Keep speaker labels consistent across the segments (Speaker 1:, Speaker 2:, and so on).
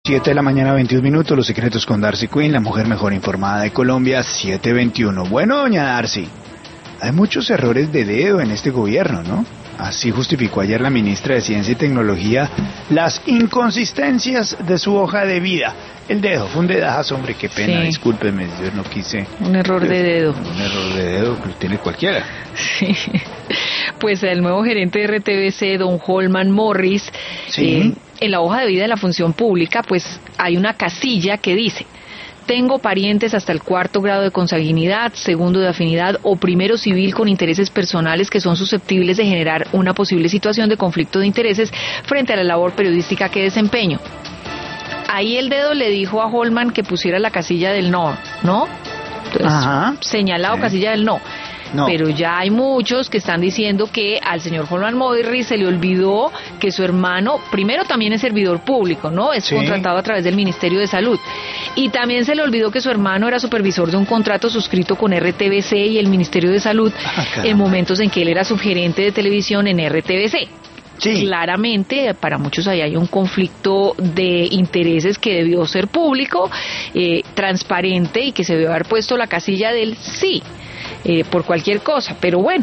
Speaker 1: 7 de la mañana, 21 minutos, Los Secretos con Darcy Quinn, la mujer mejor informada de Colombia, 7:21. Bueno, doña Darcy, hay muchos errores de dedo en este gobierno, ¿no? Así justificó ayer la ministra de Ciencia y Tecnología las inconsistencias de su hoja de vida. El dedo, fue un dedazo, hombre, qué pena, sí. Discúlpeme, yo no quise...
Speaker 2: Un error de dedo.
Speaker 1: Un error de dedo que lo tiene cualquiera.
Speaker 2: Sí. Pues el nuevo gerente de RTBC, don Holman Morris,
Speaker 1: sí.
Speaker 2: En la hoja de vida de la función pública, pues hay una casilla que dice: tengo parientes hasta el 4º grado de consanguinidad, 2º de afinidad o 1º civil con intereses personales que son susceptibles de generar una posible situación de conflicto de intereses frente a la labor periodística que desempeño. Ahí el dedo le dijo a Holman que pusiera la casilla del no, ¿no? Entonces, ajá, señalado, sí. Casilla del no. No. Pero ya hay muchos que están diciendo que al señor Holman Morris se le olvidó que su hermano, primero, también es servidor público, ¿no? Es sí. Contratado a través del Ministerio de Salud. Y también se le olvidó que su hermano era supervisor de un contrato suscrito con RTBC y el Ministerio de Salud en momentos en que él era subgerente de televisión en RTBC. Sí. Claramente, para muchos ahí hay un conflicto de intereses que debió ser público, transparente, y que se debió haber puesto la casilla del sí. Por cualquier cosa, pero bueno,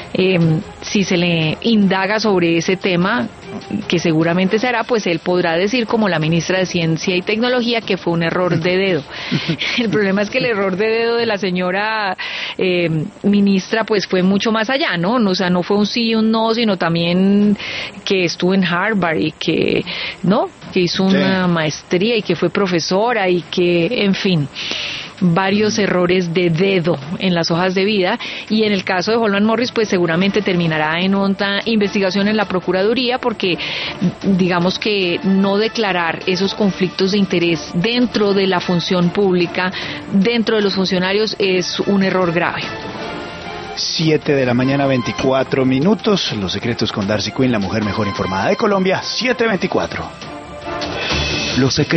Speaker 2: si se le indaga sobre ese tema, que seguramente se hará, pues él podrá decir, como la ministra de Ciencia y Tecnología, que fue un error de dedo. El problema es que el error de dedo de la señora ministra pues fue mucho más allá, ¿no? O sea, no fue un sí y un no, sino también que estuvo en Harvard y que, ¿no? Que hizo una maestría y que fue profesora y que, en fin, varios errores de dedo en las hojas de vida. Y en el caso de Holman Morris, pues seguramente terminará en otra investigación en la Procuraduría, porque digamos que no declarar esos conflictos de interés dentro de la función pública, dentro de los funcionarios, es un error grave.
Speaker 1: 7 de la mañana, 24 minutos, Los Secretos con Darcy Quinn, la mujer mejor informada de Colombia, 7:24. Los Secretos.